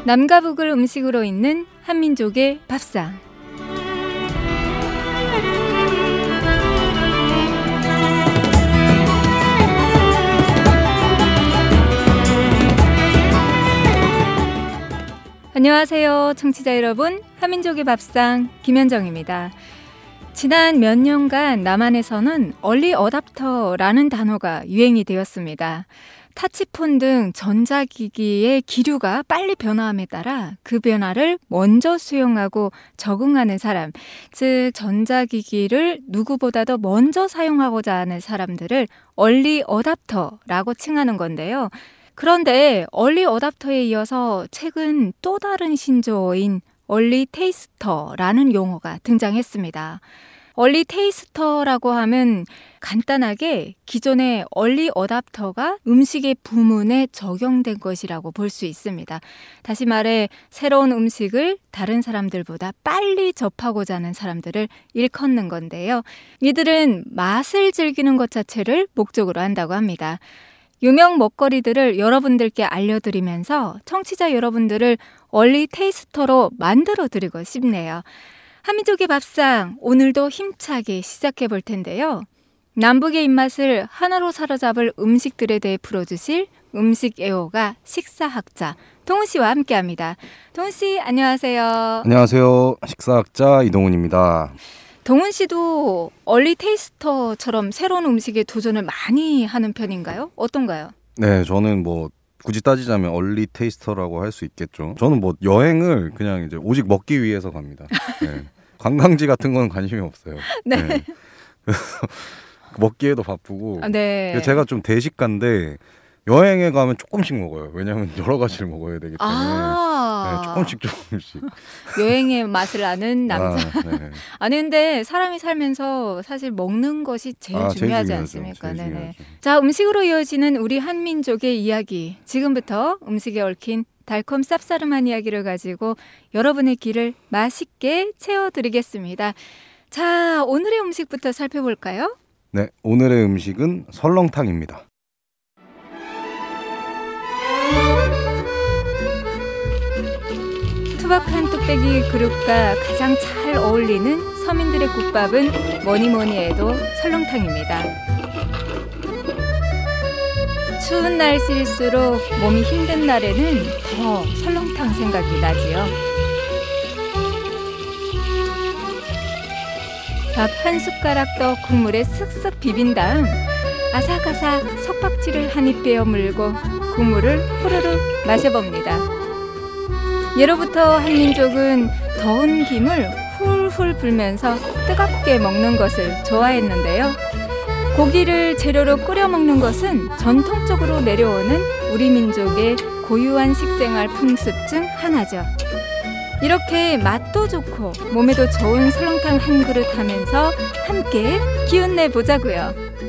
남과 북을 음식으로 잇는 한민족의 밥상. 안녕하세요, 청취자 여러분. 한민족의 밥상 김현정입니다. 지난 몇 년간 남한에서는 얼리 어답터라는 단어가 유행이 되었습니다. 타치폰 등 전자기기의 기류가 빨리 변화함에 따라 그 변화를 먼저 수용하고 적응하는 사람, 즉 전자기기를 누구보다도 먼저 사용하고자 하는 사람들을 얼리 어답터라고 칭하는 건데요. 그런데 얼리 어답터에 이어서 최근 또 다른 신조어인 얼리 테이스터라는 용어가 등장했습니다. 얼리 테이스터라고 하면 간단하게 기존의 얼리 어답터가 음식의 부문에 적용된 것이라고 볼 수 있습니다. 다시 말해 새로운 음식을 다른 사람들보다 빨리 접하고자 하는 사람들을 일컫는 건데요. 이들은 맛을 즐기는 것 자체를 목적으로 한다고 합니다. 유명 먹거리들을 여러분들께 알려드리면서 청취자 여러분들을 얼리 테이스터로 만들어드리고 싶네요. 한민족의 밥상, 오늘도 힘차게 시작해 볼 텐데요. 남북의 입맛을 하나로 사로잡을 음식들에 대해 풀어주실 음식 애호가 식사학자 동훈 씨와 함께합니다. 동훈 씨, 안녕하세요. 안녕하세요. 식사학자 이동훈입니다. 동훈 씨도 얼리 테이스터처럼 새로운 음식에 도전을 많이 하는 편인가요? 어떤가요? 네, 저는 뭐 굳이 따지자면 얼리 테이스터라고 할 수 있겠죠. 저는 뭐 여행을 그냥 이제 오직 먹기 위해서 갑니다. 네. 관광지 같은 건 관심이 없어요. 네. 네. 그래서 먹기에도 바쁘고. 네. 제가 좀 대식가인데 여행에 가면 조금씩 먹어요. 왜냐하면 여러 가지를 먹어야 되기 때문에. 네, 조금씩. 여행의 맛을 아는 남자. 네. 아니 근데 사람이 살면서 사실 먹는 것이 제일 중요하지 않습니까? 네네. 자, 음식으로 이어지는 우리 한민족의 이야기. 지금부터 음식에 얽힌 달콤 쌉싸름한 이야기를 가지고 여러분의 귀를 맛있게 채워드리겠습니다. 자, 오늘의 음식부터 살펴볼까요? 네, 오늘의 음식은 설렁탕입니다. 투박한 뚝배기 그릇과 가장 잘 어울리는 서민들의 국밥은 뭐니 해도 설렁탕입니다. 추운 날씨일수록 몸이 힘든 날에는 더 설렁탕 생각이 나지요. 밥 한 숟가락 떠 국물에 쓱쓱 비빈 다음 아삭아삭 석박지를 한 입 빼어 물고 국물을 후루룩 마셔봅니다. 예로부터 한민족은 더운 김을 훌훌 불면서 뜨겁게 먹는 것을 좋아했는데요. 고기를 재료로 끓여 먹는 것은 전통적으로 내려오는 우리 민족의 고유한 식생활 풍습 중 하나죠. 이렇게 맛도 좋고 몸에도 좋은 설렁탕 한 그릇 하면서 함께 기운 내보자고요.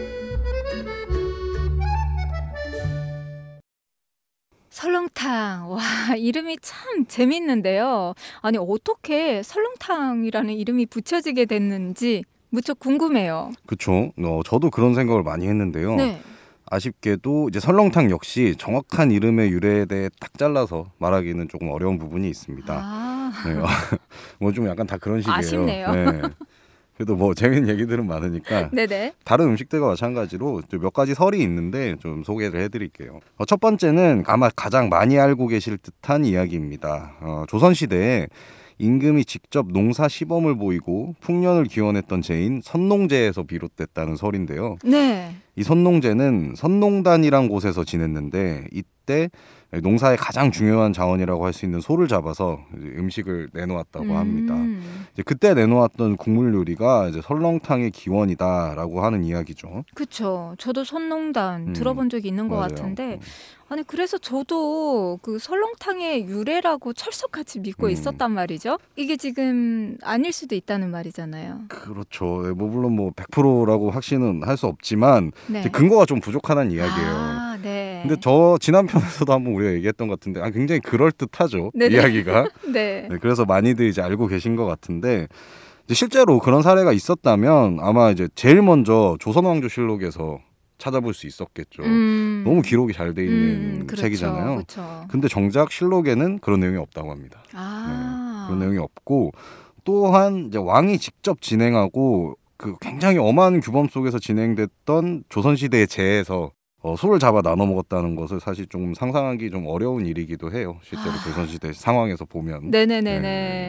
설렁탕, 와, 이름이 참 재밌는데요. 아니, 어떻게 설렁탕이라는 이름이 붙여지게 됐는지 무척 궁금해요. 그렇죠. 저도 그런 생각을 많이 했는데요. 네. 아쉽게도 이제 설렁탕 역시 정확한 이름의 유래에 대해 딱 잘라서 말하기는 조금 어려운 부분이 있습니다. 네. 뭐 좀 약간 다 그런 식이에요. 아쉽네요. 네. 그래도 뭐 재밌는 얘기들은 많으니까 네네. 다른 음식들과 마찬가지로 몇 가지 설이 있는데 좀 소개를 해드릴게요. 첫 번째는 아마 가장 많이 알고 계실 듯한 이야기입니다. 조선시대에 임금이 직접 농사 시범을 보이고 풍년을 기원했던 제인 선농제에서 비롯됐다는 설인데요. 네. 이 선농제는 선농단이란 곳에서 지냈는데 이때 농사의 가장 중요한 자원이라고 할 수 있는 소를 잡아서 음식을 내놓았다고 합니다. 이제 그때 내놓았던 국물 요리가 이제 설렁탕의 기원이다라고 하는 이야기죠. 그렇죠. 저도 선농단 들어본 적이 있는 것 맞아요. 같은데 아니 그래서 저도 그 설렁탕의 유래라고 철석같이 믿고 있었단 말이죠. 이게 지금 아닐 수도 있다는 말이잖아요. 그렇죠. 뭐 물론 뭐 100%라고 확신은 할 수 없지만 네. 근거가 좀 부족하다는 이야기예요. 아, 네. 근데 저 지난 편에서도 한번 우리가 얘기했던 것 같은데 굉장히 그럴듯하죠. 네네. 이야기가. 네. 네, 그래서 많이들 이제 알고 계신 것 같은데 이제 실제로 그런 사례가 있었다면 아마 이제 제일 먼저 조선왕조실록에서 찾아볼 수 있었겠죠. 너무 기록이 잘 돼 있는 그렇죠, 책이잖아요. 그렇죠. 근데 정작 실록에는 그런 내용이 없다고 합니다. 그런 내용이 없고 또한 이제 왕이 직접 진행하고 그 굉장히 엄한 규범 속에서 진행됐던 조선시대의 제에서 소를 잡아 나눠 먹었다는 것을 사실 좀 상상하기 좀 어려운 일이기도 해요. 실제로 조선시대 상황에서 보면. 네네네네.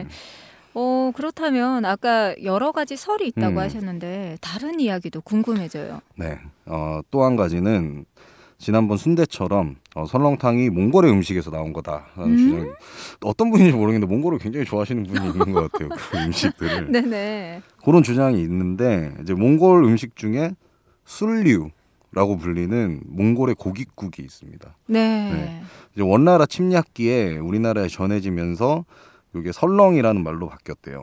그렇다면 아까 여러 가지 설이 있다고 하셨는데 다른 이야기도 궁금해져요. 네. 또 한 가지는 지난번 순대처럼 설렁탕이 몽골의 음식에서 나온 거다라는 주장이 어떤 분인지 모르겠는데 몽골을 굉장히 좋아하시는 분이 있는 것 같아요. 그 음식들을. 네네. 그런 주장이 있는데 이제 몽골 음식 중에 술류라고 불리는 몽골의 고깃국이 있습니다. 네. 이제 원나라 침략기에 우리나라에 전해지면서 이게 설렁이라는 말로 바뀌었대요.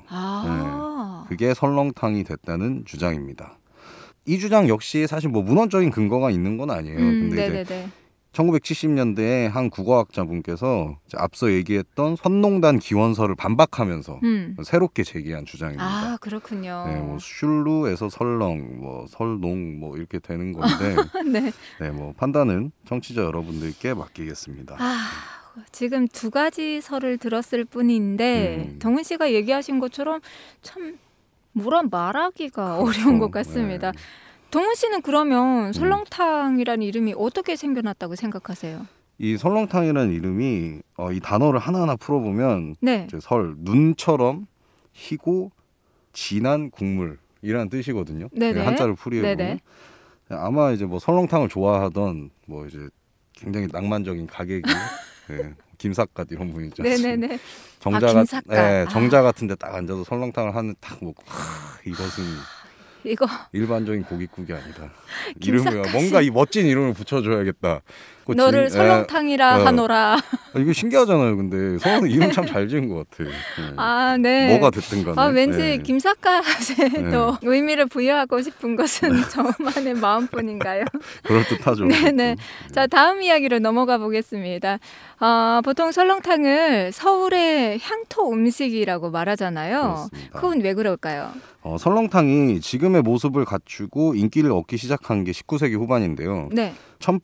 그게 설렁탕이 됐다는 주장입니다. 이 주장 역시 사실 뭐 문헌적인 근거가 있는 건 아니에요. 근데 네네네. 이제 1970년대에 한 국어학자분께서 앞서 얘기했던 선농단 기원서를 반박하면서 새롭게 제기한 주장입니다. 아, 그렇군요. 네, 뭐 슐루에서 설렁, 뭐 설농 뭐 이렇게 되는 건데, 네. 네, 뭐 판단은 청취자 여러분들께 맡기겠습니다. 지금 두 가지 설을 들었을 뿐인데 덩은 씨가 얘기하신 것처럼 참 뭐라 말하기가 그렇죠. 어려운 것 같습니다. 네. 동훈 씨는 그러면 설렁탕이라는 이름이 어떻게 생겨났다고 생각하세요? 이 설렁탕이라는 이름이 이 단어를 하나하나 풀어보면 네. 이제 눈처럼 희고 진한 국물이라는 뜻이거든요. 네네. 한자를 풀이해보면 네네. 아마 이제 뭐 설렁탕을 좋아하던 뭐 이제 굉장히 낭만적인 가객이 네, 김삿갓 이런 분이 있지 않습니까? 네네네. 정자 같은데 딱 앉아서 설렁탕을 하는 딱 먹고 이것은 이거 일반적인 고깃국이 아니다. 이름을 뭔가 이 멋진 이름을 붙여줘야겠다. 너를 설렁탕이라 하노라. 이거 신기하잖아요. 근데 설렁탕 이름 참 잘 지은 것 같아. 아, 네. 뭐가 됐든 간에. 왠지 김삿갓에 또 의미를 부여하고 싶은 것은 저만의 마음뿐인가요? 그럴듯하죠. 네네. 자, 다음 이야기로 넘어가 보겠습니다. 보통 설렁탕을 서울의 향토 음식이라고 말하잖아요. 그렇습니다. 그건 왜 그럴까요? 설렁탕이 지금의 모습을 갖추고 인기를 얻기 시작한 게 19세기 후반인데요. 네.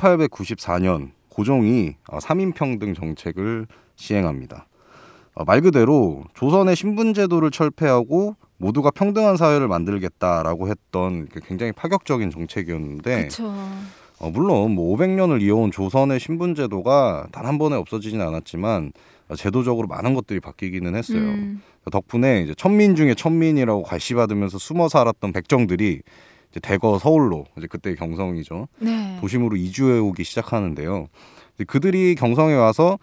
1894년 고종이 3인평등 정책을 시행합니다. 말 그대로 조선의 신분제도를 철폐하고 모두가 평등한 사회를 만들겠다라고 했던 굉장히 파격적인 정책이었는데 그렇죠. 물론 뭐 500년을 이어온 조선의 신분제도가 단 한 번에 없어지진 않았지만 제도적으로 많은 것들이 바뀌기는 했어요. 덕분에 이제 천민 중에 천민이라고 괄시받으면서 숨어 살았던 백정들이 이제 대거 서울로 이제 그때 경성이죠. 네. 도심으로 이주해 오기 시작하는데요. 그들이 경성에 와서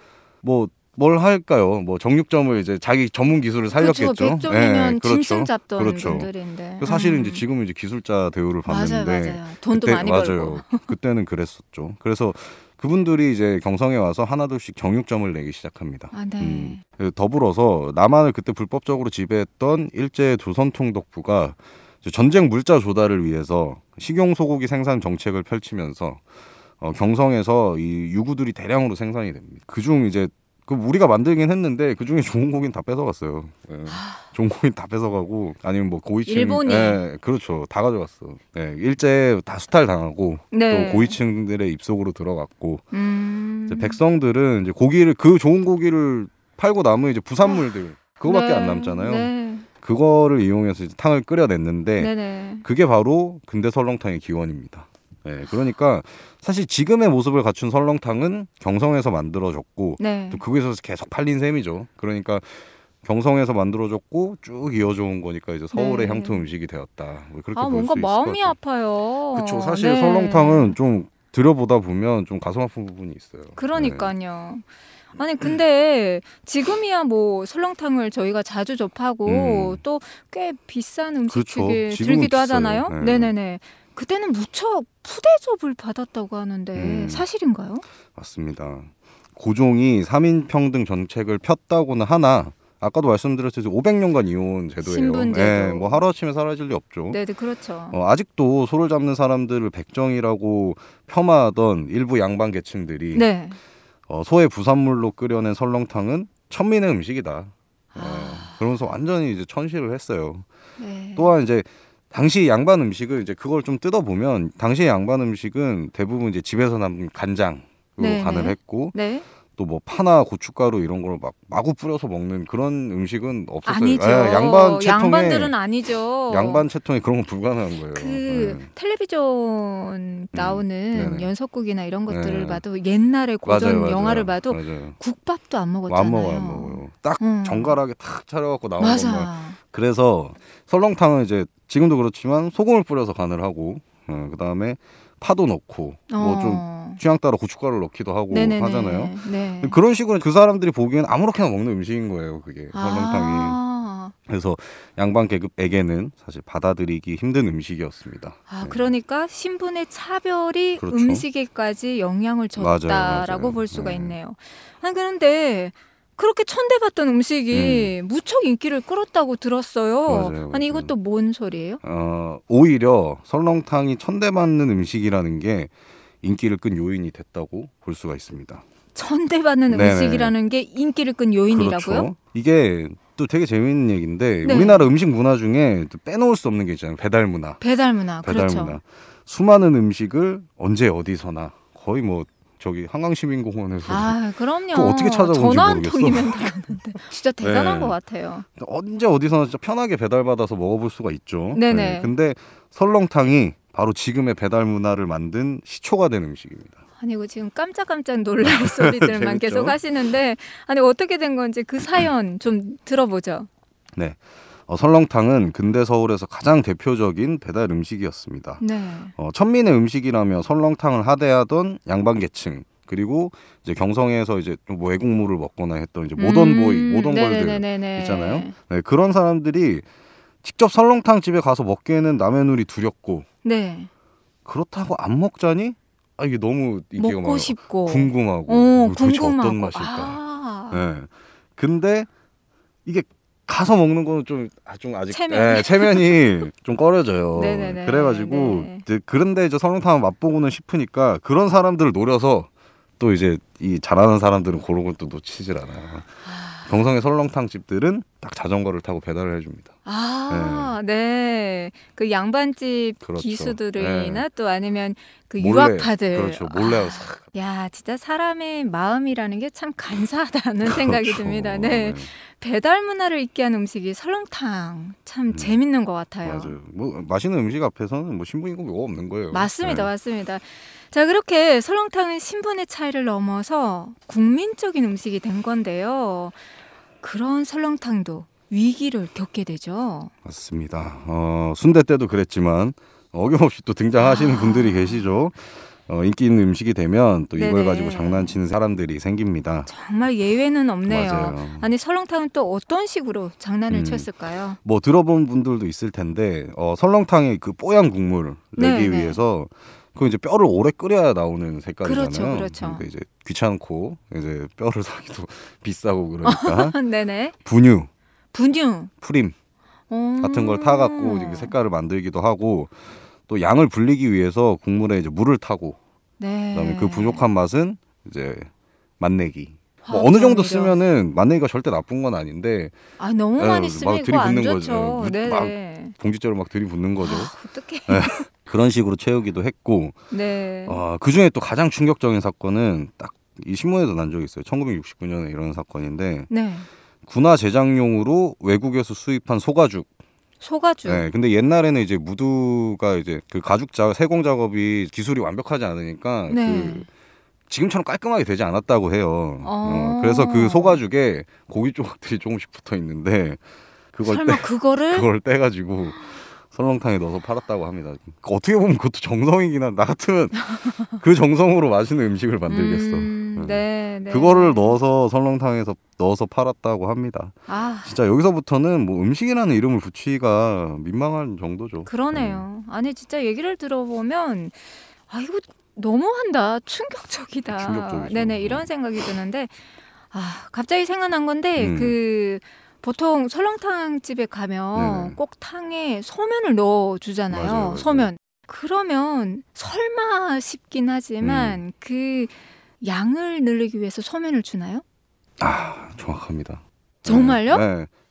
뭘 할까요? 뭐 정육점을 이제 자기 전문 기술을 살렸겠죠. 그렇죠. 백종이면 네, 그렇죠. 짐승 잡던 그렇죠. 분들인데. 사실은 이제 지금은 이제 기술자 대우를 받는데 맞아요. 돈도 많이 벌고. 그때는 그랬었죠. 그래서 그분들이 이제 경성에 와서 하나둘씩 정육점을 내기 시작합니다. 네. 더불어서 남한을 그때 불법적으로 지배했던 일제 조선통독부가 전쟁 물자 조달을 위해서 식용 소고기 생산 정책을 펼치면서 경성에서 이 유구들이 대량으로 생산이 됩니다. 그중 이제 우리가 만들긴 했는데 그중에 좋은 고기는 다 뺏어갔어요. 네. 좋은 고기는 다 뺏어가고 아니면 뭐 고위층 일본이 그렇죠. 다 가져갔어. 네. 일제 다 수탈 당하고 또 고위층들의 입속으로 들어갔고 이제 백성들은 이제 그 좋은 고기를 팔고 남은 이제 부산물들 그거밖에 안 남잖아요. 네. 그거를 이용해서 이제 탕을 끓여냈는데 네네. 그게 바로 근대 설렁탕의 기원입니다. 네, 그러니까 사실 지금의 모습을 갖춘 설렁탕은 경성에서 만들어졌고 또 거기서 계속 팔린 셈이죠. 그러니까 경성에서 만들어졌고 쭉 이어져 온 거니까 이제 서울의 향토 음식이 되었다. 그렇게 볼 뭔가 수 있을 마음이 것 같아요. 아파요. 그렇죠. 사실 설렁탕은 좀 들여보다 보면 좀 가슴 아픈 부분이 있어요. 그러니까요. 아니 근데 지금이야 뭐 설렁탕을 저희가 자주 접하고 또 꽤 비싼 음식들이 들기도 하잖아요. 네네네. 그때는 무척 푸대접을 받았다고 하는데 사실인가요? 맞습니다. 고종이 3인평등 정책을 폈다고는 하나 아까도 말씀드렸듯이 500년간 이어온 제도예요. 신분제도. 네, 뭐 하루아침에 사라질 리 없죠. 네, 그렇죠. 아직도 소를 잡는 사람들을 백정이라고 폄하하던 일부 양반 계층들이 소의 부산물로 끓여낸 설렁탕은 천민의 음식이다. 그러면서 완전히 이제 천시를 했어요. 또한 이제 당시 양반 음식을 이제 그걸 좀 뜯어보면 당시 양반 음식은 대부분 이제 집에서 남은 간장으로 네네. 간을 했고 네. 또 뭐 파나 고춧가루 이런 걸 막 마구 뿌려서 먹는 그런 음식은 없었어요. 아니죠. 양반 채통에 양반들은 아니죠. 양반 채통에 그런 건 불가능한 거예요. 그 텔레비전 나오는 네네. 연속극이나 이런 것들을 네. 봐도 옛날에 고전 맞아요. 영화를 봐도 맞아요. 국밥도 안 먹었잖아요. 안 먹어요. 딱 정갈하게 탁 차려갖고 나오는 맞아. 것만. 그래서 설렁탕은 이제 지금도 그렇지만 소금을 뿌려서 간을 하고 그 다음에 파도 넣고 뭐 좀 취향 따라 고춧가루를 넣기도 하고 네네네. 하잖아요. 네. 그런 식으로 그 사람들이 보기엔 아무렇게나 먹는 음식인 거예요. 그게 설렁탕이. 그래서 양반 계급에게는 사실 받아들이기 힘든 음식이었습니다. 아, 그러니까 신분의 차별이 그렇죠. 음식에까지 영향을 줬다라고 맞아요. 볼 수가 있네요. 아니, 그런데 그렇게 천대받던 음식이 무척 인기를 끌었다고 들었어요. 맞아요. 아니, 이것도 뭔 소리예요? 오히려 설렁탕이 천대받는 음식이라는 게 인기를 끈 요인이 됐다고 볼 수가 있습니다. 천대받는 네네. 음식이라는 게 인기를 끈 요인이라고요? 그렇죠. 이게 또 되게 재밌는 얘기인데 네. 우리나라 음식 문화 중에 또 빼놓을 수 없는 게 있잖아요. 배달 문화. 배달 문화. 배달 그렇죠. 문화. 수많은 음식을 언제 어디서나 거의 뭐 저기 한강시민공원에서 아, 그럼요. 그거 어떻게 찾아본지 전화 한 모르겠어. 통이면 다 아는데. 진짜 대단한 네. 것 같아요. 언제 어디서나 진짜 편하게 배달받아서 먹어볼 수가 있죠. 네네. 근데 설렁탕이 바로 지금의 배달 문화를 만든 시초가 된 음식입니다. 아니, 이거 지금 깜짝깜짝 놀랄 소리들만 재밌죠? 계속 하시는데, 아니, 어떻게 된 건지 그 사연 좀 들어보죠. 네. 설렁탕은 근대 서울에서 가장 대표적인 배달 음식이었습니다. 네. 천민의 음식이라며 설렁탕을 하대하던 양반계층 그리고 이제 경성에서 이제 뭐 외국물을 먹거나 했던 이제 모던걸들 네네네네네. 있잖아요. 네, 그런 사람들이 직접 설렁탕 집에 가서 먹기에는 남의 눈이 두렵고 네. 그렇다고 안 먹자니 이게 너무 인기가 먹고 많아요. 싶고 궁금하고 도대체 궁금하고. 어떤 맛일까. 아. 네. 근데 이게 가서 먹는 거는 좀 아직 체면. 체면이 좀 꺼려져요. 네네네. 그래가지고 네. 이제 그런데 이제 설렁탕을 맛보고는 싶으니까 그런 사람들을 노려서 또 이제 이 잘하는 사람들은 그런 건 또 놓치질 않아요. 경성의 설렁탕 집들은 딱 자전거를 타고 배달을 해줍니다. 아, 네. 그 양반집 그렇죠. 기수들이나 네. 또 아니면 그 몰래, 유학파들. 그렇죠. 몰래 싹. 야, 진짜 사람의 마음이라는 게 참 간사하다는 생각이 그렇죠. 듭니다. 네. 배달 문화를 있게 한 음식이 설렁탕. 참 재밌는 것 같아요. 맞아요. 뭐 맛있는 음식 앞에서는 뭐 신분이고 뭐가 없는 거예요. 맞습니다. 네. 맞습니다. 자, 그렇게 설렁탕은 신분의 차이를 넘어서 국민적인 음식이 된 건데요. 그런 설렁탕도 위기를 겪게 되죠. 맞습니다. 순대 때도 그랬지만 어김없이 또 등장하시는 분들이 계시죠. 인기 있는 음식이 되면 또 이걸 네네. 가지고 장난치는 사람들이 생깁니다. 정말 예외는 없네요. 맞아요. 아니, 설렁탕은 또 어떤 식으로 장난을 쳤을까요? 뭐 들어본 분들도 있을 텐데 설렁탕의 그 뽀얀 국물을 내기 네. 위해서 그 이제 뼈를 오래 끓여야 나오는 색깔이잖아요. 그렇죠, 그렇죠. 그러니까 이제 귀찮고 이제 뼈를 사기도 비싸고 그러니까 네네. 분유, 프림 오. 같은 걸 타갖고 이제 색깔을 만들기도 하고 또 양을 불리기 위해서 국물에 이제 물을 타고 네. 그다음에 그 부족한 맛은 이제 맛내기. 뭐 아, 어느 정도 오히려. 쓰면은 맛내기가 절대 나쁜 건 아닌데 아, 너무 네, 많이 막 쓰면 이거 안 들이붓는 좋죠. 거죠. 네네. 봉지째로 막 들이붓는 거죠. 어떡해. 그런 식으로 채우기도 했고 네. 그 중에 또 가장 충격적인 사건은 딱 이 신문에도 난 적이 있어요. 1969년에 이런 사건인데 네. 군화 제작용으로 외국에서 수입한 소가죽. 소가죽. 네, 근데 옛날에는 이제 무두가 이제 그 가죽 세공 작업이 기술이 완벽하지 않으니까 네. 그 지금처럼 깔끔하게 되지 않았다고 해요. 그래서 그 소가죽에 고기 조각들이 조금씩 붙어 있는데 설마 그걸 떼가지고 설렁탕에 넣어서 팔았다고 합니다. 어떻게 보면 그것도 정성이긴 한데 나 같으면 그 정성으로 맛있는 음식을 만들겠어. 네. 그거를 넣어서 설렁탕에서 넣어서 팔았다고 합니다. 아, 진짜 여기서부터는 뭐 음식이라는 이름을 붙이기가 민망한 정도죠. 그러네요. 아니, 진짜 얘기를 들어보면 이거 너무한다. 충격적이다. 충격적이죠. 네네, 이런 생각이 드는데 갑자기 생각난 건데 음. 그 보통 설렁탕 집에 가면 네네. 꼭 탕에 소면을 넣어주잖아요. 맞아요. 소면. 그러면 설마 싶긴 하지만 그 양을 늘리기 위해서 소면을 주나요? 정확합니다. 정말요? 네.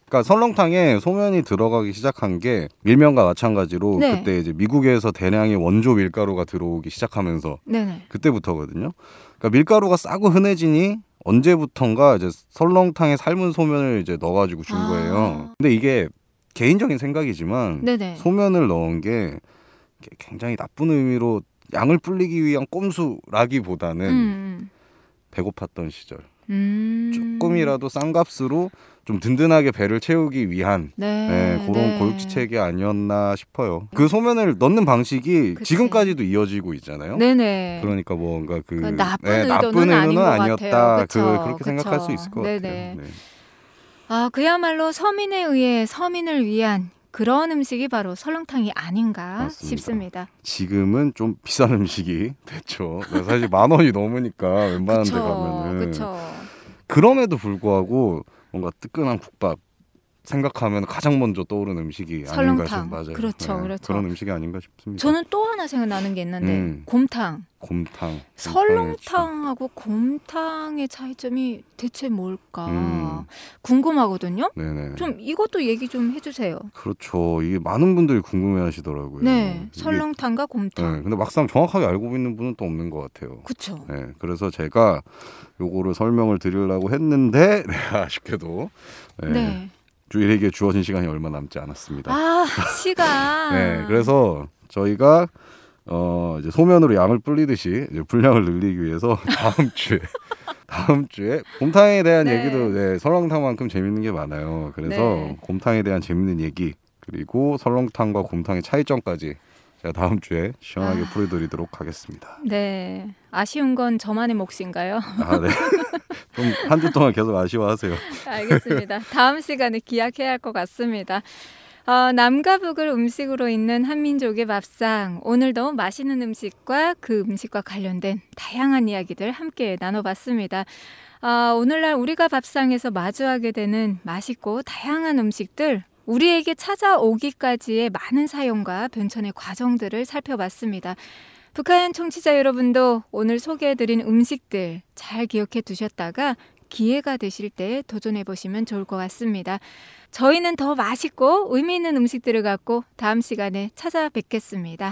그러니까 설렁탕에 소면이 들어가기 시작한 게 밀면과 마찬가지로 네. 그때 이제 미국에서 대량의 원조 밀가루가 들어오기 시작하면서 네네. 그때부터거든요. 그러니까 밀가루가 싸고 흔해지니 언제부턴가 이제 설렁탕에 삶은 소면을 이제 넣어가지고 준 거예요. 근데 이게 개인적인 생각이지만 네네. 소면을 넣은 게 굉장히 나쁜 의미로 양을 불리기 위한 꼼수라기보다는 배고팠던 시절 조금이라도 싼 값으로 좀 든든하게 배를 채우기 위한 그런 골치책이 아니었나 싶어요. 그 소면을 넣는 방식이 그치. 지금까지도 이어지고 있잖아요. 네네. 그러니까 뭔가 나쁜 의도는 아닌 것 아니었다. 같아요. 그렇게 생각할 수 있을 것 네네. 같아요. 네. 아, 그야말로 서민에 의해 서민을 위한 그런 음식이 바로 설렁탕이 아닌가 맞습니다. 싶습니다. 지금은 좀 비싼 음식이 됐죠. 사실 10,000원이 넘으니까 웬만한 데 가면은. 그쵸. 그럼에도 불구하고 뭔가 뜨끈한 국밥 생각하면 가장 먼저 떠오르는 음식이 아닌가 싶어요. 맞아요. 그렇죠. 그런 음식이 아닌가 싶습니다. 저는 또 하나 생각나는 게 있는데 곰탕. 설렁탕하고 곰탕의 차이점이 대체 뭘까 궁금하거든요. 네네. 좀 이것도 얘기 좀 해주세요. 그렇죠. 이게 많은 분들이 궁금해하시더라고요. 네, 설렁탕과 곰탕. 네, 근데 막상 정확하게 알고 있는 분은 또 없는 것 같아요. 그렇죠. 네, 그래서 제가 요거를 설명을 드리려고 했는데 아쉽게도 주일에게 주어진 시간이 얼마 남지 않았습니다. 아, 시간. 네, 그래서 저희가 이제 소면으로 양을 불리듯이 이제 분량을 늘리기 위해서 다음 주에 곰탕에 대한 얘기도 설렁탕만큼 재밌는 게 많아요. 그래서 곰탕에 대한 재밌는 얘기 그리고 설렁탕과 곰탕의 차이점까지 제가 다음 주에 시원하게 풀어드리도록 하겠습니다. 네, 아쉬운 건 저만의 몫인가요? 아, 네. 좀 한 주 동안 계속 아쉬워하세요. 알겠습니다. 다음 시간에 기약해야 할 것 같습니다. 남과 북을 음식으로 잇는 한민족의 밥상. 오늘도 맛있는 음식과 그 음식과 관련된 다양한 이야기들 함께 나눠봤습니다. 오늘날 우리가 밥상에서 마주하게 되는 맛있고 다양한 음식들, 우리에게 찾아오기까지의 많은 사연과 변천의 과정들을 살펴봤습니다. 북한 청취자 여러분도 오늘 소개해드린 음식들 잘 기억해 두셨다가 기회가 되실 때 도전해보시면 좋을 것 같습니다. 저희는 더 맛있고 의미 있는 음식들을 갖고 다음 시간에 찾아뵙겠습니다.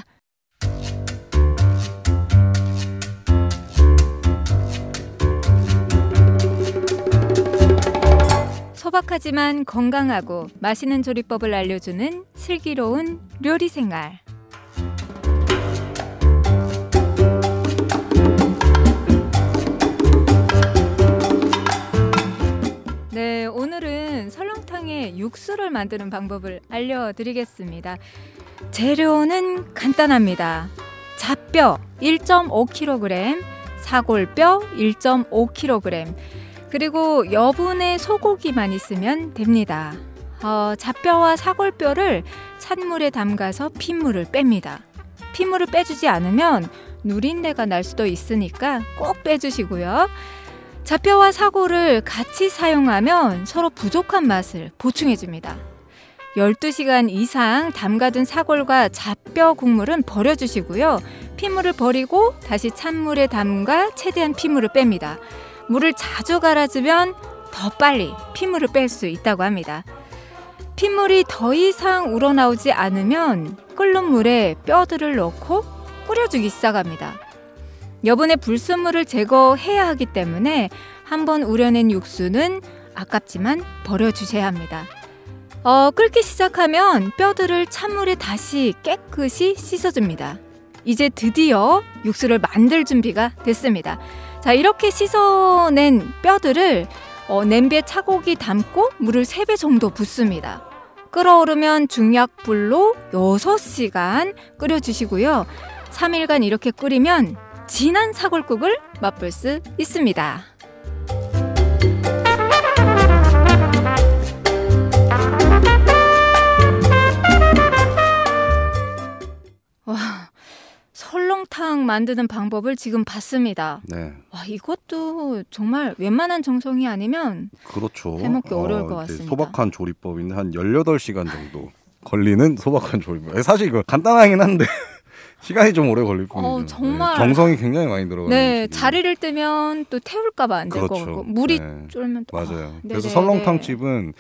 소박하지만 건강하고 맛있는 조리법을 알려주는 슬기로운 요리생활. 네, 오늘은 설렁탕에 육수를 만드는 방법을 알려드리겠습니다. 재료는 간단합니다. 잡뼈 1.5kg, 사골뼈 1.5kg, 그리고 여분의 소고기만 있으면 됩니다. 잡뼈와 사골뼈를 찬물에 담가서 핏물을 뺍니다. 핏물을 빼주지 않으면 누린내가 날 수도 있으니까 꼭 빼주시고요. 잡뼈와 사골을 같이 사용하면 서로 부족한 맛을 보충해줍니다. 12시간 이상 담가둔 사골과 잡뼈 국물은 버려주시고요. 핏물을 버리고 다시 찬물에 담가 최대한 핏물을 뺍니다. 물을 자주 갈아주면 더 빨리 핏물을 뺄 수 있다고 합니다. 핏물이 더 이상 우러나오지 않으면 끓는 물에 뼈들을 넣고 끓여주기 시작합니다. 여분의 불순물을 제거해야 하기 때문에 한번 우려낸 육수는 아깝지만 버려주셔야 합니다. 끓기 시작하면 뼈들을 찬물에 다시 깨끗이 씻어줍니다. 이제 드디어 육수를 만들 준비가 됐습니다. 자, 이렇게 씻어낸 뼈들을 냄비에 차곡이 담고 물을 3배 정도 붓습니다. 끓어오르면 중약불로 6시간 끓여주시고요. 3일간 이렇게 끓이면 진한 사골국을 맛볼 수 있습니다. 와, 설렁탕 만드는 방법을 지금 봤습니다. 네. 와, 이것도 정말 웬만한 정성이 아니면 그렇죠. 해먹기 어려울 것 같습니다. 소박한 조리법인데 한 18시간 정도 걸리는 소박한 조리법. 사실 이거 간단하긴 한데 시간이 좀 오래 걸릴 뿐이죠. 정말 정성이 굉장히 많이 들어가는 음식이에요. 자리를 뜨면 또 태울까 봐 안 될 것 같고 물이 쫄면 또 맞아요. 그래서 설렁탕집은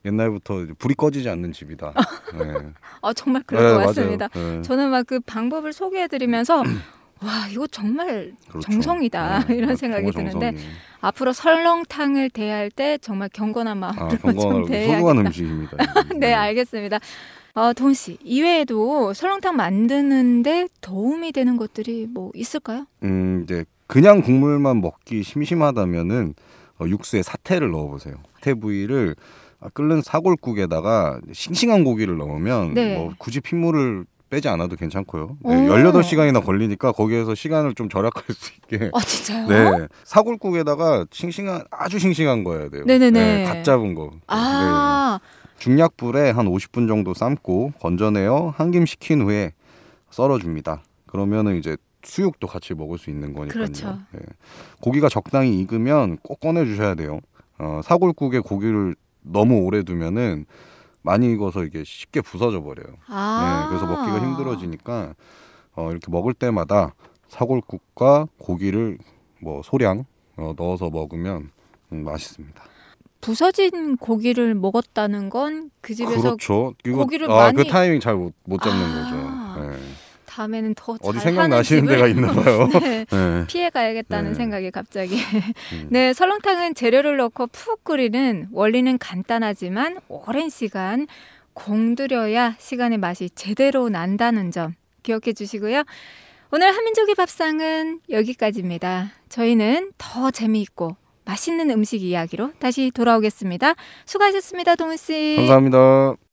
옛날부터 이제 불이 꺼지지 않는 집이다. 네. 정말 그럴 것 같습니다. 네. 저는 막 그 방법을 소개해드리면서 와 이거 정말 그렇죠. 정성이다 이런 생각이 드는데 앞으로 설렁탕을 대할 때 정말 경건한 마음으로 좀 대해야겠다. 소중한 음식입니다. 네, 알겠습니다. 도훈 씨, 이외에도 설렁탕 만드는데 도움이 되는 것들이 뭐 있을까요? 이제 그냥 국물만 먹기 심심하다면은 육수에 사태를 넣어보세요. 사태 부위를 끓는 사골국에다가 싱싱한 고기를 넣으면 네. 뭐 굳이 핏물을 빼지 않아도 괜찮고요. 네, 18시간이나 걸리니까 거기에서 시간을 좀 절약할 수 있게. 진짜요? 네, 사골국에다가 아주 싱싱한 거 해야 돼요. 네네네. 네, 갓 잡은 거. 네. 중약불에 한 50분 정도 삶고 건져내어 한김 식힌 후에 썰어줍니다. 그러면은 이제 수육도 같이 먹을 수 있는 거니까요. 그렇죠. 네. 고기가 적당히 익으면 꼭 꺼내주셔야 돼요. 사골국에 고기를 너무 오래 두면은 많이 익어서 이게 쉽게 부서져 버려요. 네, 그래서 먹기가 힘들어지니까 이렇게 먹을 때마다 사골국과 고기를 뭐 소량 넣어서 먹으면 맛있습니다. 부서진 고기를 먹었다는 건 그 집에서 그렇죠. 고기를 많이 그 타이밍 잘 못 잡는 거죠. 네. 다음에는 더 어디 잘하는 생각나시는 집을 데가 있나 봐요. 네, 네. 피해가야겠다는 네. 생각이 갑자기. 네, 설렁탕은 재료를 넣고 푹 끓이는 원리는 간단하지만 오랜 시간 공들여야 시간의 맛이 제대로 난다는 점 기억해 주시고요. 오늘 한민족의 밥상은 여기까지입니다. 저희는 더 재미있고 맛있는 음식 이야기로 다시 돌아오겠습니다. 수고하셨습니다, 동훈 씨. 감사합니다.